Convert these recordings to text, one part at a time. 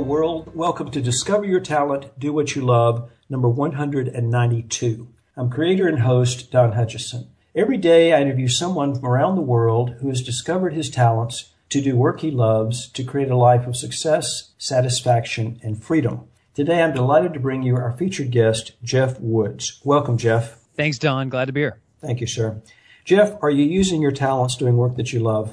world. Welcome to Discover Your Talent, Do What You Love, number 192. I'm creator and host Don Hutchison. Every day I interview someone from around the world who has discovered his talents to do work he loves, to create a life of success, satisfaction, and freedom. Today I'm delighted to bring you our featured guest, Jeff Woods. Welcome, Jeff. Thanks, Don. Glad to be here. Thank you, sir. Jeff, are you using your talents doing work that you love?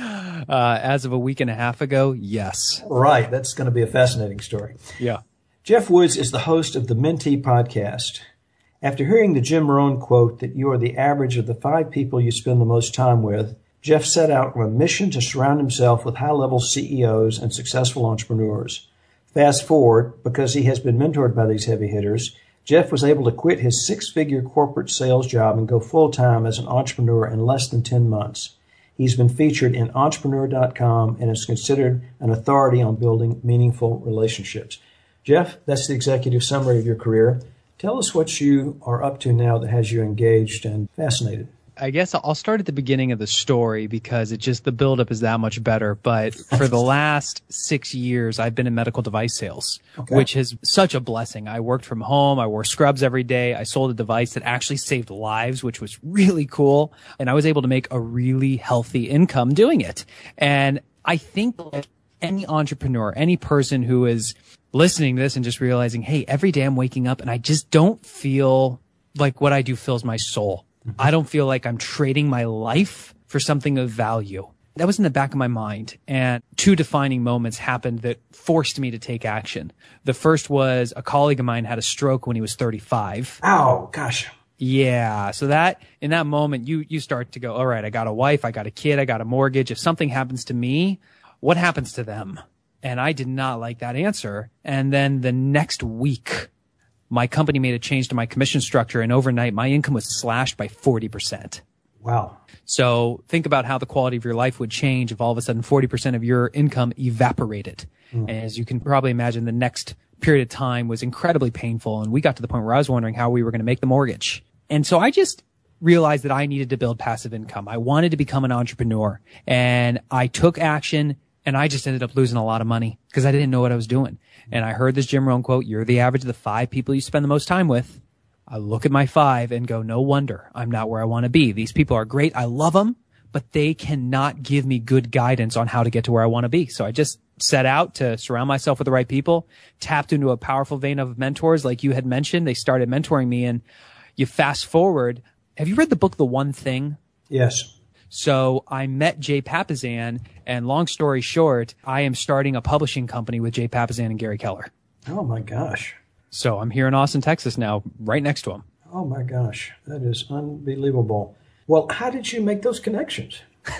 As of a week and a half ago, yes. Right. That's going to be a fascinating story. Yeah. Jeff Woods is the host of the Mentee podcast. After hearing the Jim Rohn quote that you are the average of the 5 people you spend the most time with, Jeff set out on a mission to surround himself with high-level CEOs and successful entrepreneurs. Fast forward, because he has been mentored by these heavy hitters, Jeff was able to quit his 6-figure corporate sales job and go full-time as an entrepreneur in less than 10 months. He's been featured in Entrepreneur.com and is considered an authority on building meaningful relationships. Jeff, that's the executive summary of your career. Tell us what you are up to now that has you engaged and fascinated. I guess I'll start at the beginning of the story because the buildup is that much better. But for the last 6 years, I've been in medical device sales, which is such a blessing. I worked from home. I wore scrubs every day. I sold a device that actually saved lives, which was really cool. And I was able to make a really healthy income doing it. And I think that any entrepreneur, any person who is listening to this and just realizing, hey, every day I'm waking up and I just don't feel like what I do fills my soul. I don't feel like I'm trading my life for something of value. That was in the back of my mind. And 2 defining moments happened that forced me to take action. The first was a colleague of mine had a stroke when he was 35. Ow, gosh. Yeah. So that, in that moment, you start to go, all right, I got a wife, I got a kid, I got a mortgage. If something happens to me, what happens to them? And I did not like that answer. And then the next week, my company made a change to my commission structure, and overnight my income was slashed by 40%. Wow. So think about how the quality of your life would change if all of a sudden 40% of your income evaporated. And as you can probably imagine, the next period of time was incredibly painful. And we got to the point where I was wondering how we were going to make the mortgage. And so I just realized that I needed to build passive income. I wanted to become an entrepreneur, and I took action. And I just ended up losing a lot of money because I didn't know what I was doing. And I heard this Jim Rohn quote, you're the average of the 5 people you spend the most time with. I look at my 5 and go, no wonder I'm not where I want to be. These people are great. I love them, but they cannot give me good guidance on how to get to where I want to be. So I just set out to surround myself with the right people, tapped into a powerful vein of mentors. Like you had mentioned, they started mentoring me, and you fast forward. Have you read the book, The One Thing? Yes. So I met Jay Papasan, and long story short, I am starting a publishing company with Jay Papasan and Gary Keller. Oh, my gosh. So I'm here in Austin, Texas now, right next to him. Oh, my gosh. That is unbelievable. Well, how did you make those connections?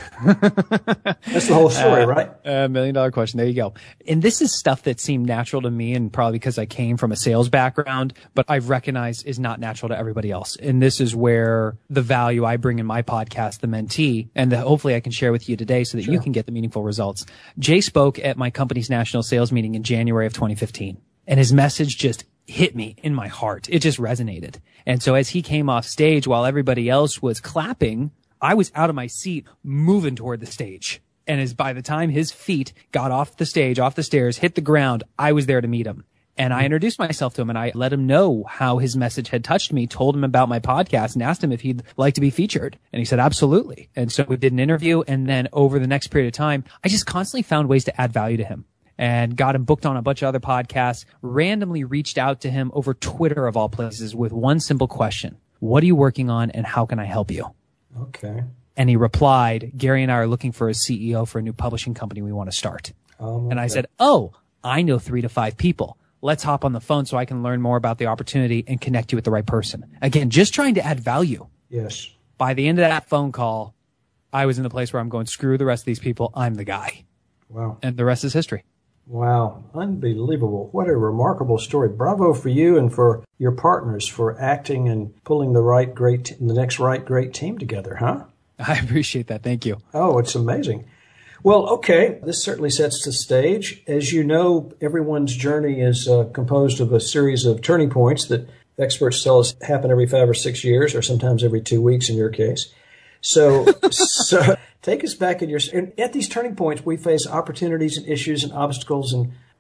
That's the whole story, right? $1 million question. There you go. And this is stuff that seemed natural to me, and probably because I came from a sales background, but I've recognized is not natural to everybody else. And this is where the value I bring in my podcast, The Mentee, and that hopefully I can share with you today so that you can get the meaningful results. Jay spoke at my company's national sales meeting in January of 2015, and his message just hit me in my heart. It just resonated. And so as he came off stage while everybody else was clapping, I was out of my seat moving toward the stage. And as by the time his feet got off the stage, off the stairs, hit the ground, I was there to meet him. And I introduced myself to him, and I let him know how his message had touched me, told him about my podcast, and asked him if he'd like to be featured. And he said, absolutely. And so we did an interview. And then over the next period of time, I just constantly found ways to add value to him and got him booked on a bunch of other podcasts, randomly reached out to him over Twitter of all places with one simple question. What are you working on, and how can I help you? Okay. And he replied, Gary and I are looking for a CEO for a new publishing company we want to start. And I said, oh, I know 3 to 5 people. Let's hop on the phone so I can learn more about the opportunity and connect you with the right person. Again, just trying to add value. Yes. By the end of that phone call, I was in the place where I'm going, screw the rest of these people. I'm the guy. Wow. And the rest is history. Wow. Unbelievable. What a remarkable story. Bravo for you and for your partners for acting and pulling the next great team together, huh? I appreciate that. Thank you. Oh, it's amazing. Well, okay. This certainly sets the stage. As you know, everyone's journey is composed of a series of turning points that experts tell us happen every 5 or 6 years, or sometimes every 2 weeks in your case. So take us back at these turning points. We face opportunities and issues and obstacles and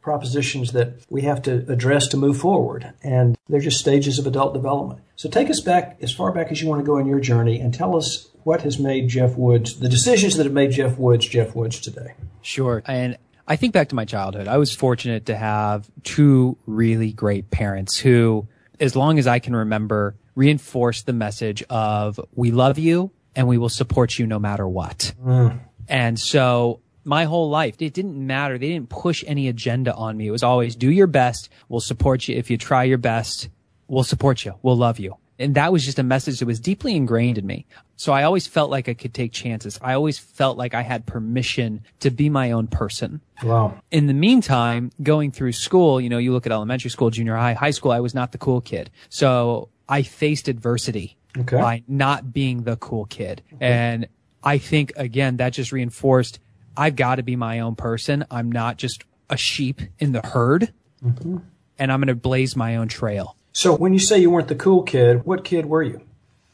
propositions that we have to address to move forward. And they're just stages of adult development. So take us back as far back as you want to go in your journey and tell us what has made Jeff Woods, the decisions that have made Jeff Woods today. Sure. And I think back to my childhood. I was fortunate to have two really great parents who, as long as I can remember, reinforced the message of we love you and we will support you no matter what. And so my whole life, it didn't matter. They didn't push any agenda on me. It was always do your best. We'll support you. If you try your best, we'll support you. We'll love you. And that was just a message that was deeply ingrained in me. So I always felt like I could take chances. I always felt like I had permission to be my own person. Wow. In the meantime, going through school, you look at elementary school, junior high, high school, I was not the cool kid. So I faced adversity by not being the cool kid. And I think, again, that just reinforced I've got to be my own person. I'm not just a sheep in the herd, and I'm going to blaze my own trail. So when you say you weren't the cool kid, what kid were you?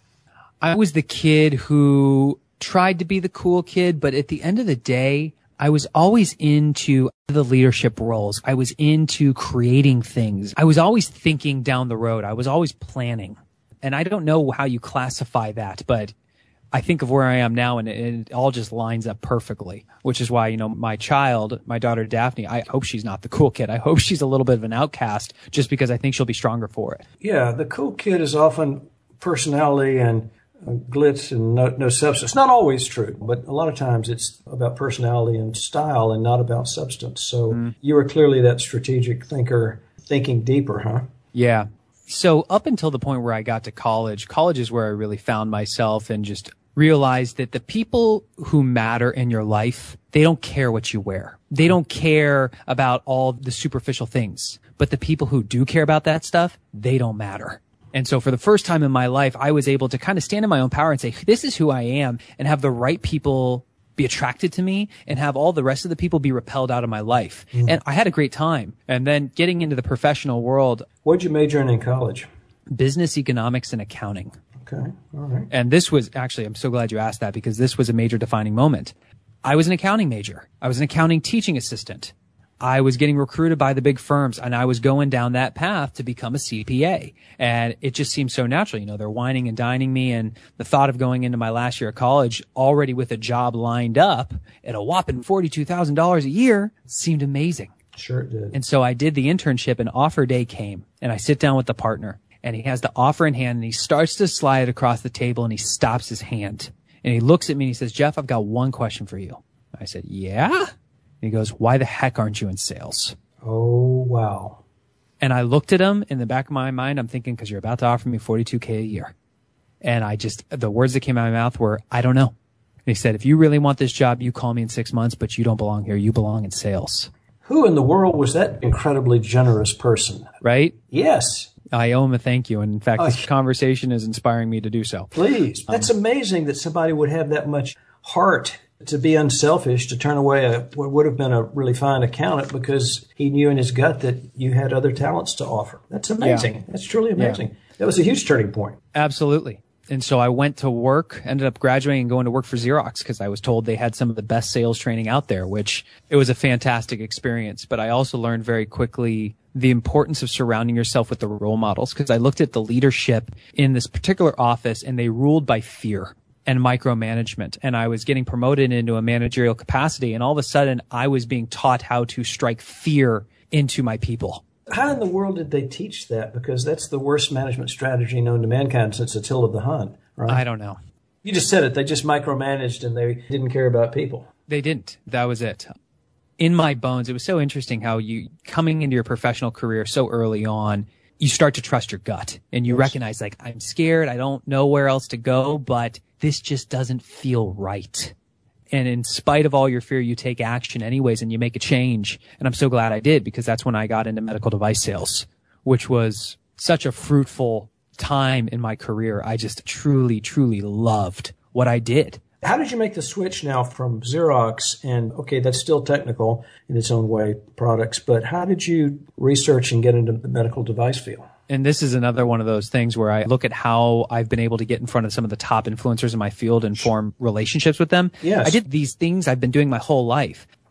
I was the kid who tried to be the cool kid, but at the end of the day, I was always into the leadership roles. I was into creating things. I was always thinking down the road. I was always planning. And I don't know how you classify that, but I think of where I am now and it all just lines up perfectly, which is why, my daughter Daphne, I hope she's not the cool kid. I hope she's a little bit of an outcast just because I think she'll be stronger for it. Yeah, the cool kid is often personality and glitz and no substance. Not always true, but a lot of times it's about personality and style and not about substance. So you were clearly that strategic thinker, thinking deeper, huh? Yeah. So up until the point where I got to college is where I really found myself and just realized that the people who matter in your life, they don't care what you wear. They don't care about all the superficial things. But the people who do care about that stuff, they don't matter. And so for the first time in my life, I was able to kind of stand in my own power and say, this is who I am, and have the right people be attracted to me and have all the rest of the people be repelled out of my life. And I had a great time. And then getting into the professional world. What'd you major in college? Business, economics, and accounting. Okay. All right. And this was actually, I'm so glad you asked that because this was a major defining moment. I was an accounting major. I was an accounting teaching assistant. I was getting recruited by the big firms and I was going down that path to become a CPA. And it just seemed so natural. They're wining and dining me. And the thought of going into my last year of college already with a job lined up at a whopping $42,000 a year seemed amazing. Sure it did. And so I did the internship and offer day came and I sit down with the partner and he has the offer in hand and he starts to slide it across the table and he stops his hand and he looks at me and he says, Jeff, I've got one question for you. I said, yeah? And he goes, why the heck aren't you in sales? Oh, wow. And I looked at him in the back of my mind. I'm thinking, because you're about to offer me $42K a year. And the words that came out of my mouth were, I don't know. And he said, if you really want this job, you call me in 6 months, but you don't belong here. You belong in sales. Who in the world was that incredibly generous person? Right? Yes. I owe him a thank you. And in fact, this conversation is inspiring me to do so. Please. That's amazing that somebody would have that much heart to be unselfish, to turn away what would have been a really fine accountant because he knew in his gut that you had other talents to offer. That's amazing. Yeah. That's truly amazing. Yeah. That was a huge turning point. Absolutely. And so I went to work, ended up graduating and going to work for Xerox because I was told they had some of the best sales training out there, which it was a fantastic experience. But I also learned very quickly the importance of surrounding yourself with the role models because I looked at the leadership in this particular office and they ruled by fear and micromanagement. And I was getting promoted into a managerial capacity. And all of a sudden I was being taught how to strike fear into my people. How in the world did they teach that? Because that's the worst management strategy known to mankind since Attila the Hun, right? I don't know. You just said it. They just micromanaged and they didn't care about people. They didn't. That was it. In my bones, it was so interesting how you, coming into your professional career so early on, you start to trust your gut and you recognize like, I'm scared. I don't know where else to go, but this just doesn't feel right. And in spite of all your fear, you take action anyways and you make a change. And I'm so glad I did because that's when I got into medical device sales, which was such a fruitful time in my career. I just truly, truly loved what I did. How did you make the switch now from Xerox and, okay, that's still technical in its own way, products, but how did you research and get into the medical device field? And this is another one of those things where I look at how I've been able to get in front of some of the top influencers in my field and form relationships with them. Yes. I did these things I've been doing my whole life.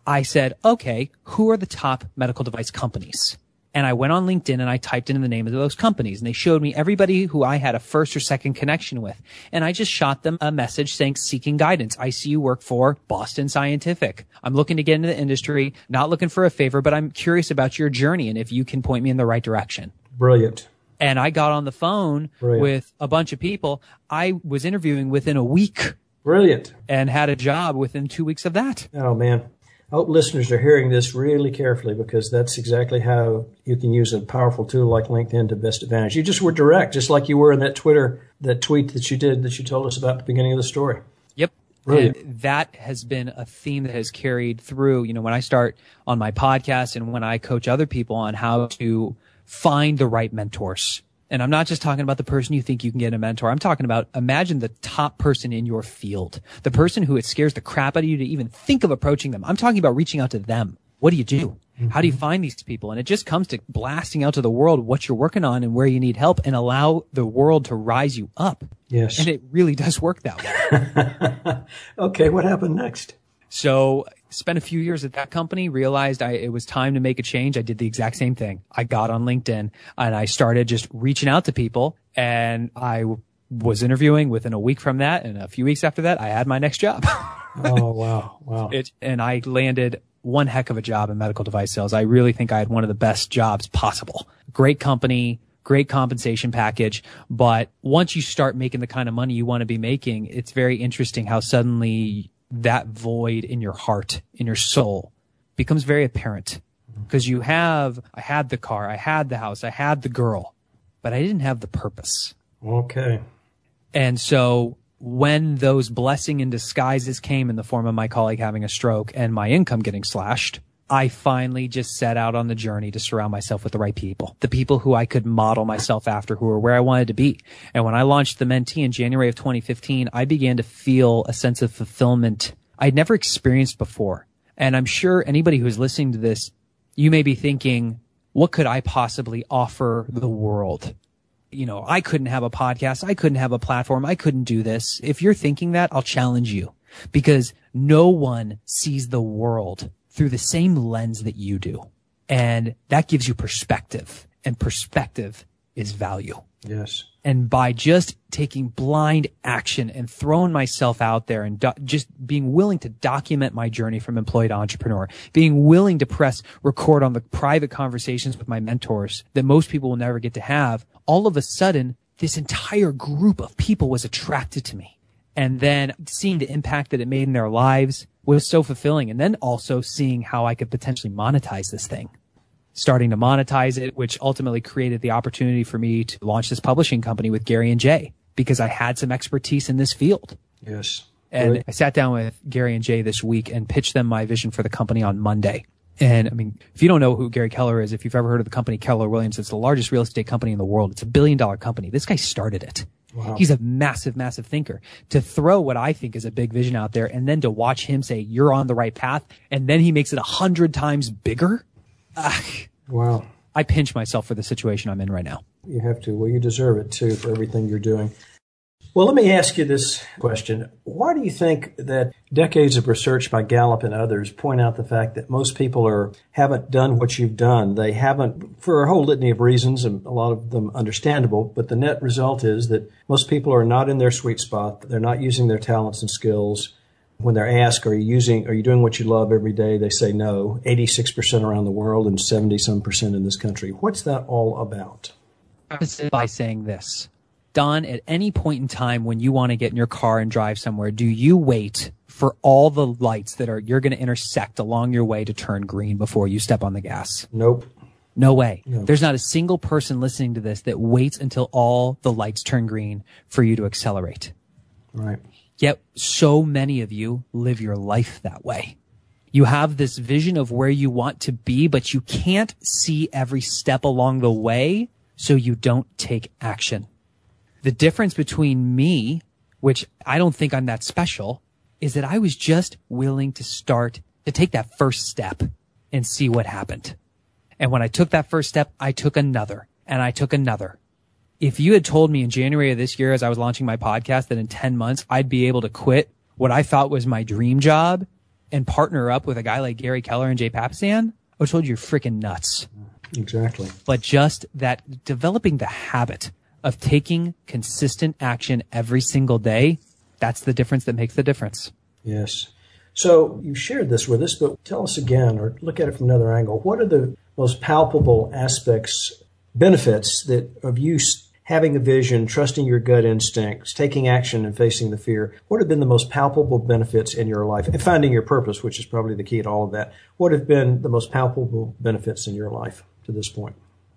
I said, okay, who are the top medical device companies? And I went on LinkedIn and I typed in the name of those companies, and they showed me everybody who I had a first or second connection with. And I just shot them a message saying, seeking guidance. I see you work for Boston Scientific. I'm looking to get into the industry, not looking for a favor, but I'm curious about your journey and if you can point me in the right direction. Brilliant. And I got on the phone with a bunch of people I was interviewing within a week. Brilliant. And had a job within 2 weeks of that. Oh, man. I hope listeners are hearing this really carefully, because that's exactly how you can use a powerful tool like LinkedIn to best advantage. You just were direct, just like you were in that tweet that you did that you told us about at the beginning of the story. Yep. Brilliant. And that has been a theme that has carried through, when I start on my podcast and when I coach other people on how to find the right mentors. And I'm not just talking about the person you think you can get a mentor. I'm talking about, imagine the top person in your field, the person who it scares the crap out of you to even think of approaching them. I'm talking about reaching out to them. What do you do? How do you find these people? And it just comes to blasting out to the world what you're working on and where you need help, and allow the world to rise you up. Yes. And it really does work that way. Okay. What happened next? So spent a few years at that company, realized it was time to make a change. I did the exact same thing. I got on LinkedIn and I started just reaching out to people, and I was interviewing within a week from that. And a few weeks after that, I had my next job. Oh, wow. Wow. And I landed one heck of a job in medical device sales. I really think I had one of the best jobs possible. Great company, great compensation package. But once you start making the kind of money you want to be making, it's very interesting how suddenly that void in your heart, in your soul, becomes very apparent. Because I had the car, I had the house, I had the girl, but I didn't have the purpose. Okay. And so when those blessing in disguises came in the form of my colleague having a stroke and my income getting slashed, I finally just set out on the journey to surround myself with the right people, the people who I could model myself after, who were where I wanted to be. And when I launched the Mentee in January of 2015, I began to feel a sense of fulfillment I'd never experienced before. And I'm sure anybody who's listening to this, you may be thinking, what could I possibly offer the world? I couldn't have a podcast. I couldn't have a platform. I couldn't do this. If you're thinking that, I'll challenge you, because no one sees the world through the same lens that you do. And that gives you perspective, and perspective is value. Yes. And by just taking blind action and throwing myself out there and just being willing to document my journey from employee to entrepreneur, being willing to press record on the private conversations with my mentors that most people will never get to have, all of a sudden, this entire group of people was attracted to me. And then seeing the impact that it made in their lives was so fulfilling. And then also seeing how I could potentially monetize this thing. Starting to monetize it, which ultimately created the opportunity for me to launch this publishing company with Gary and Jay, because I had some expertise in this field. Yes. And Right. I sat down with Gary and Jay this week and pitched them my vision for the company on Monday. And I mean, if you don't know who Gary Keller is, if you've ever heard of the company Keller Williams, it's the largest real estate company in the world. It's $1 billion company. This guy started it. Wow. He's a massive, massive thinker. To throw what I think is a big vision out there and then to watch him say, you're on the right path. And then he makes it 100 times bigger. Wow. I pinch myself for the situation I'm in right now. You have to. Well, you deserve it, too, for everything you're doing. Well, let me ask you this question. Why do you think that decades of research by Gallup and others point out the fact that most people haven't done what you've done? They haven't, for a whole litany of reasons, and a lot of them understandable, but the net result is that most people are not in their sweet spot. They're not using their talents and skills. When they're asked, are you doing what you love every day? They say no. 86% around the world and 70-some% in this country. What's that all about? By saying this. Don, at any point in time when you want to get in your car and drive somewhere, do you wait for all the lights that you're going to intersect along your way to turn green before you step on the gas? Nope. No way. No. There's not a single person listening to this that waits until all the lights turn green for you to accelerate. Right. Yet so many of you live your life that way. You have this vision of where you want to be, but you can't see every step along the way, so you don't take action. The difference between me, which I don't think I'm that special, is that I was just willing to take that first step and see what happened. And when I took that first step, I took another, and I took another. If you had told me in January of this year, as I was launching my podcast, that in 10 months I'd be able to quit what I thought was my dream job and partner up with a guy like Gary Keller and Jay Papasan, I would have told you you're freaking nuts. Exactly. But just that developing the habit of taking consistent action every single day, that's the difference that makes the difference. Yes. So you shared this with us, but tell us again, or look at it from another angle. What are the most palpable aspects, benefits that of you having a vision, trusting your gut instincts, taking action and facing the fear? What have been the most palpable benefits in your life? And finding your purpose, which is probably the key to all of that. What have been the most palpable benefits in your life to this point?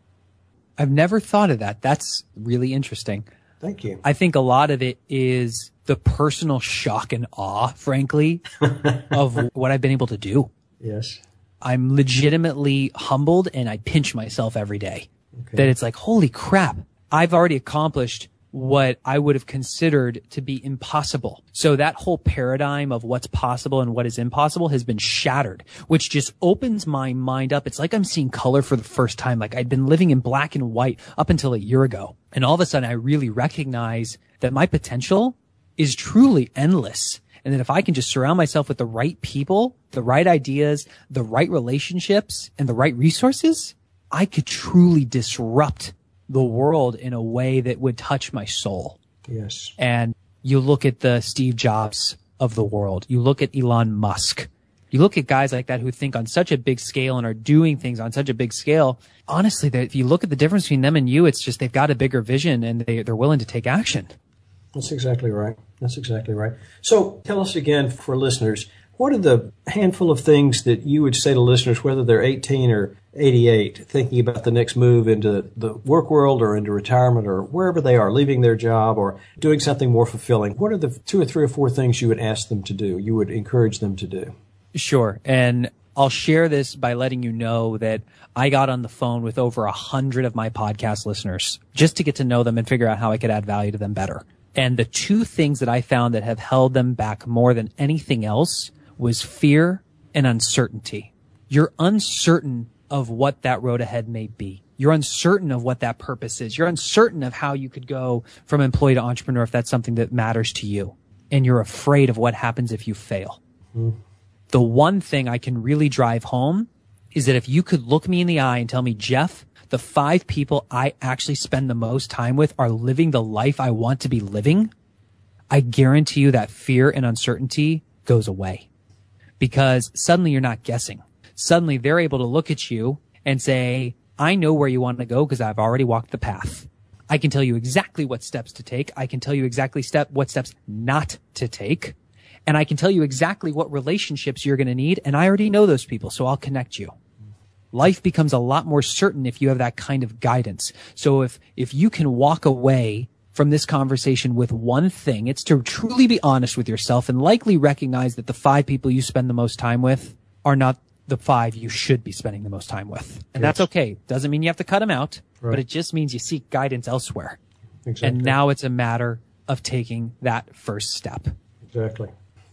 I've never thought of that. That's really interesting. Thank you. I think a lot of it is the personal shock and awe, frankly, of what I've been able to do. Yes. I'm legitimately humbled, and I pinch myself every day. Okay. That it's like, holy crap, I've already accomplished what I would have considered to be impossible. So that whole paradigm of what's possible and what is impossible has been shattered, which just opens my mind up. It's like I'm seeing color for the first time. Like I'd been living in black and white up until a year ago. And all of a sudden I really recognize that my potential is truly endless. And that if I can just surround myself with the right people, the right ideas, the right relationships, and the right resources, I could truly disrupt the world in a way that would touch my soul. Yes. And you look at the Steve Jobs of the world. You look at Elon Musk. You look at guys like that who think on such a big scale and are doing things on such a big scale. Honestly, if you look at the difference between them and you, it's just they've got a bigger vision and they're willing to take action. That's exactly right. That's exactly right. So tell us again for listeners, what are the handful of things that you would say to listeners, whether they're 18 or 88, thinking about the next move into the work world or into retirement or wherever they are, leaving their job or doing something more fulfilling? What are the 2 or 3 or 4 things you would ask them to do, you would encourage them to do? Sure. And I'll share this by letting you know that I got on the phone with over 100 of my podcast listeners just to get to know them and figure out how I could add value to them better. And the 2 things that I found that have held them back more than anything else was fear and uncertainty. You're uncertain of what that road ahead may be. You're uncertain of what that purpose is. You're uncertain of how you could go from employee to entrepreneur if that's something that matters to you. And you're afraid of what happens if you fail. The one thing I can really drive home is that if you could look me in the eye and tell me, Jeff, the 5 people I actually spend the most time with are living the life I want to be living, I guarantee you that fear and uncertainty goes away. Because suddenly you're not guessing. Suddenly they're able to look at you and say, I know where you want to go because I've already walked the path. I can tell you exactly what steps to take. I can tell you exactly what steps not to take. And I can tell you exactly what relationships you're going to need. And I already know those people, so I'll connect you. Life becomes a lot more certain if you have that kind of guidance. So if you can walk away from this conversation with one thing, it's to truly be honest with yourself and likely recognize that the 5 people you spend the most time with are not the 5 you should be spending the most time with. And that's okay. Doesn't mean you have to cut them out, but it just means you seek guidance elsewhere. Exactly. And now it's a matter of taking that first step. Exactly.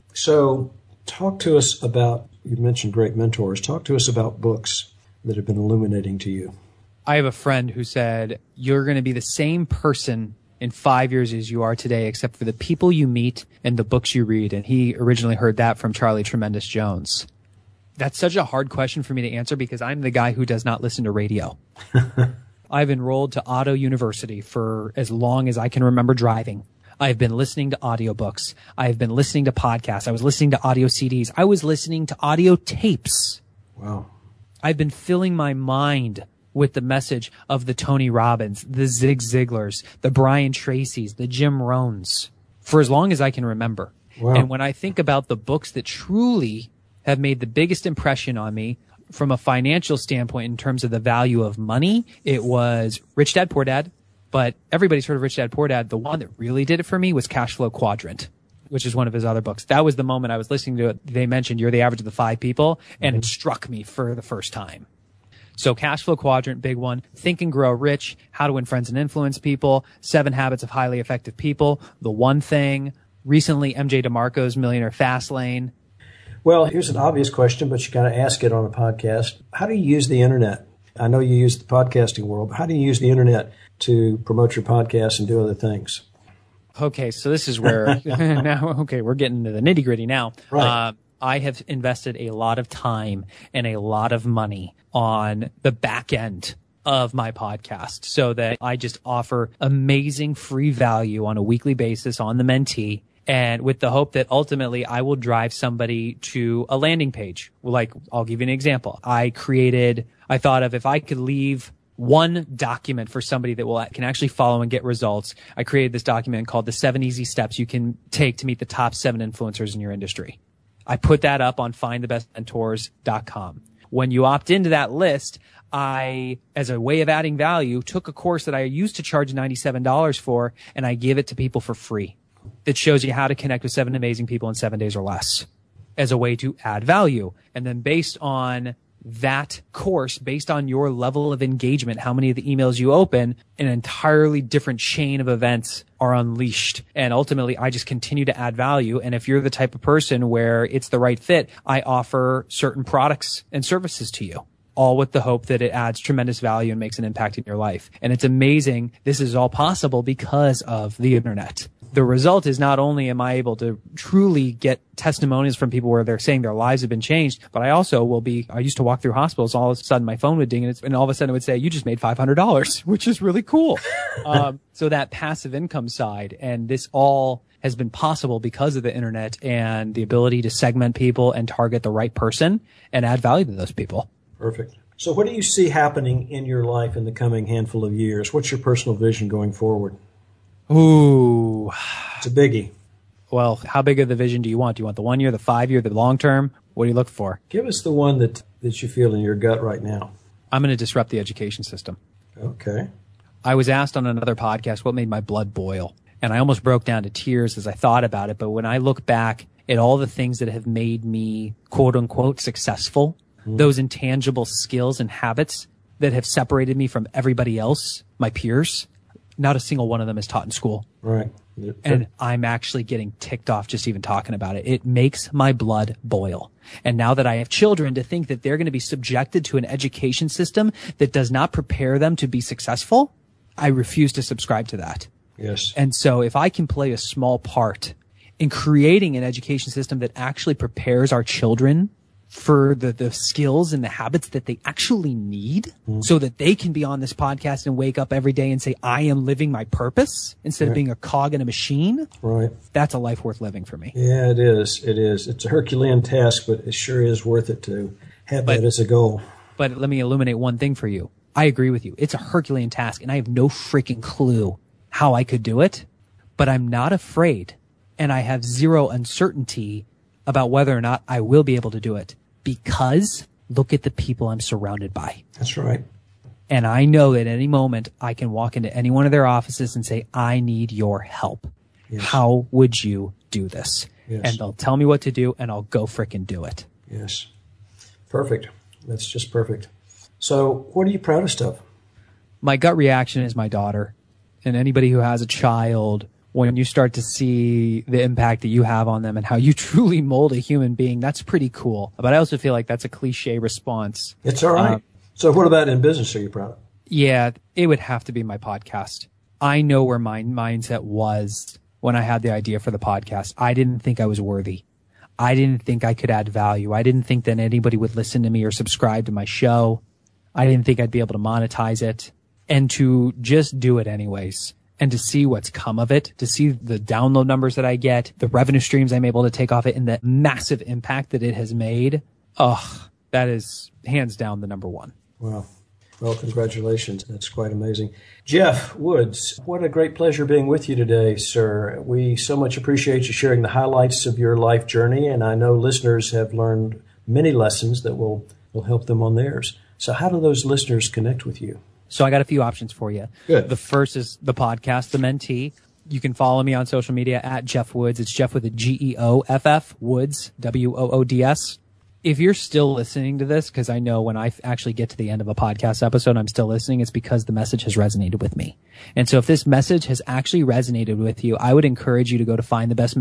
So talk to us about, you mentioned great mentors. Talk to us about books that have been illuminating to you. I have a friend who said, you're going to be the same person in 5 years as you are today, except for the people you meet and the books you read. And he originally heard that from Charlie Tremendous Jones. That's such a hard question for me to answer because I'm the guy who does not listen to radio. I've enrolled to Auto University for as long as I can remember driving. I've been listening to audiobooks. I've been listening to podcasts. I was listening to audio CDs. I was listening to audio tapes. Wow. I've been filling my mind with the message of the Tony Robbins, the Zig Ziglars, the Brian Tracys, the Jim Rohns, for as long as I can remember. Wow. And when I think about the books that truly have made the biggest impression on me from a financial standpoint in terms of the value of money, it was Rich Dad, Poor Dad. But everybody's heard of Rich Dad, Poor Dad. The one that really did it for me was Cash Flow Quadrant, which is one of his other books. That was the moment I was listening to it. They mentioned you're the average of the 5 people, and it struck me for the first time. So Cash Flow Quadrant, big one. Think and Grow Rich, How to Win Friends and Influence People, 7 Habits of Highly Effective People, The One Thing, recently MJ DeMarco's Millionaire Fastlane. Well, here's an obvious question, but you got to ask it on a podcast. How do you use the internet? I know you use the podcasting world, but how do you use the internet to promote your podcast and do other things? Okay, so this is where we're getting into the nitty gritty now. Right. I have invested a lot of time and a lot of money on the back end of my podcast so that I just offer amazing free value on a weekly basis on the Mentee, and with the hope that ultimately I will drive somebody to a landing page. Like, I'll give you an example. I thought of if I could leave one document for somebody that can actually follow and get results. I created this document called the 7 Easy Steps You Can Take to Meet the Top 7 Influencers in Your Industry. I put that up on findthebestmentors.com. When you opt into that list, I, as a way of adding value, took a course that I used to charge $97 for, and I give it to people for free. That shows you how to connect with 7 amazing people in 7 days or less as a way to add value. And then based on that course, based on your level of engagement, how many of the emails you open, an entirely different chain of events are unleashed. And ultimately, I just continue to add value. And if you're the type of person where it's the right fit, I offer certain products and services to you, all with the hope that it adds tremendous value and makes an impact in your life. And it's amazing. This is all possible because of the internet. The result is not only am I able to truly get testimonials from people where they're saying their lives have been changed, but I also I used to walk through hospitals, all of a sudden my phone would ding and all of a sudden it would say, you just made $500, which is really cool. So that passive income side, and this all has been possible because of the internet and the ability to segment people and target the right person and add value to those people. Perfect. So what do you see happening in your life in the coming handful of years? What's your personal vision going forward? Ooh. It's a biggie. Well, how big of the vision do you want? Do you want the 1 year, the 5 year, the long term? What do you look for? Give us the one that you feel in your gut right now. I'm going to disrupt the education system. Okay. I was asked on another podcast what made my blood boil, and I almost broke down to tears as I thought about it. But when I look back at all the things that have made me, quote unquote, successful, those intangible skills and habits that have separated me from everybody else, my peers, not a single one of them is taught in school. Right. And I'm actually getting ticked off just even talking about it. It makes my blood boil. And now that I have children, to think that they're going to be subjected to an education system that does not prepare them to be successful, I refuse to subscribe to that. Yes. And so if I can play a small part in creating an education system that actually prepares our children for the skills and the habits that they actually need so that they can be on this podcast and wake up every day and say, I am living my purpose instead of being a cog in a machine. Right. That's a life worth living for me. Yeah, it is. It is. It's a Herculean task, but it sure is worth it to have that as a goal. But let me illuminate one thing for you. I agree with you. It's a Herculean task, and I have no freaking clue how I could do it, but I'm not afraid, and I have zero uncertainty about whether or not I will be able to do it, because look at the people I'm surrounded by. That's right. And I know that at any moment I can walk into any one of their offices and say, I need your help. Yes. How would you do this? Yes. And they'll tell me what to do, and I'll go frickin' do it. Yes. Perfect. That's just perfect. So what are you proudest of? My gut reaction is my daughter. And anybody who has a child, when you start to see the impact that you have on them and how you truly mold a human being, that's pretty cool. But I also feel like that's a cliche response. It's all right. So what about in business are you proud of? Yeah, it would have to be my podcast. I know where my mindset was when I had the idea for the podcast. I didn't think I was worthy. I didn't think I could add value. I didn't think that anybody would listen to me or subscribe to my show. I didn't think I'd be able to monetize it. And to just do it anyways. And to see what's come of it, to see the download numbers that I get, the revenue streams I'm able to take off it, and the massive impact that it has made. That is hands down the number one. Wow. Well, congratulations. That's quite amazing. Jeff Woods, what a great pleasure being with you today, sir. We so much appreciate you sharing the highlights of your life journey, and I know listeners have learned many lessons that will help them on theirs. So how do those listeners connect with you? So I got a few options for you. Good. The first is the podcast, The Mentee. You can follow me on social media at Jeff Woods. It's Jeff with a Geoff, Woods, Woods. If you're still listening to this, because I know when I actually get to the end of a podcast episode, I'm still listening, it's because the message has resonated with me. And so if this message has actually resonated with you, I would encourage you to go to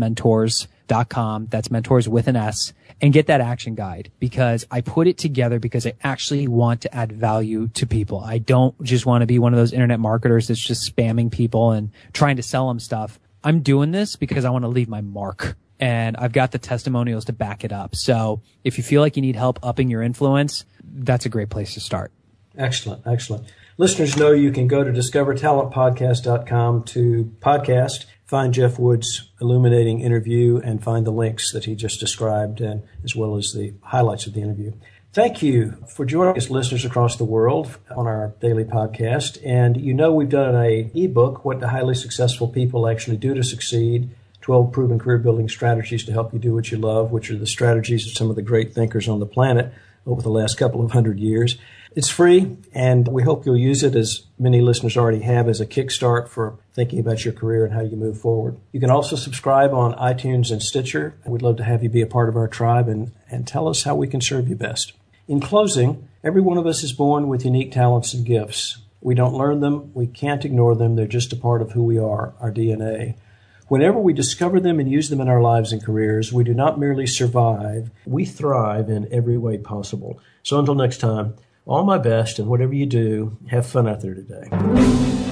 findthebestmentors.com. That's mentors with an S, and get that action guide, because I put it together because I actually want to add value to people. I don't just want to be one of those internet marketers that's just spamming people and trying to sell them stuff. I'm doing this because I want to leave my mark. and I've got the testimonials to back it up. So if you feel like you need help upping your influence, that's a great place to start. Excellent. Listeners know you can go to discovertalentpodcast.com to podcast, find Jeff Wood's illuminating interview, and find the links that he just described, and as well as the highlights of the interview. Thank you for joining us, listeners across the world, on our daily podcast. And we've done an ebook, What Do Highly Successful People Actually Do to Succeed, 12 Proven Career Building Strategies to Help You Do What You Love, which are the strategies of some of the great thinkers on the planet over the last couple of hundred years. It's free, and we hope you'll use it, as many listeners already have, as a kickstart for thinking about your career and how you move forward. You can also subscribe on iTunes and Stitcher. We'd love to have you be a part of our tribe and tell us how we can serve you best. In closing, every one of us is born with unique talents and gifts. We don't learn them. We can't ignore them. They're just a part of who we are, our DNA. Whenever we discover them and use them in our lives and careers, we do not merely survive, we thrive in every way possible. So until next time, all my best, and whatever you do, have fun out there today.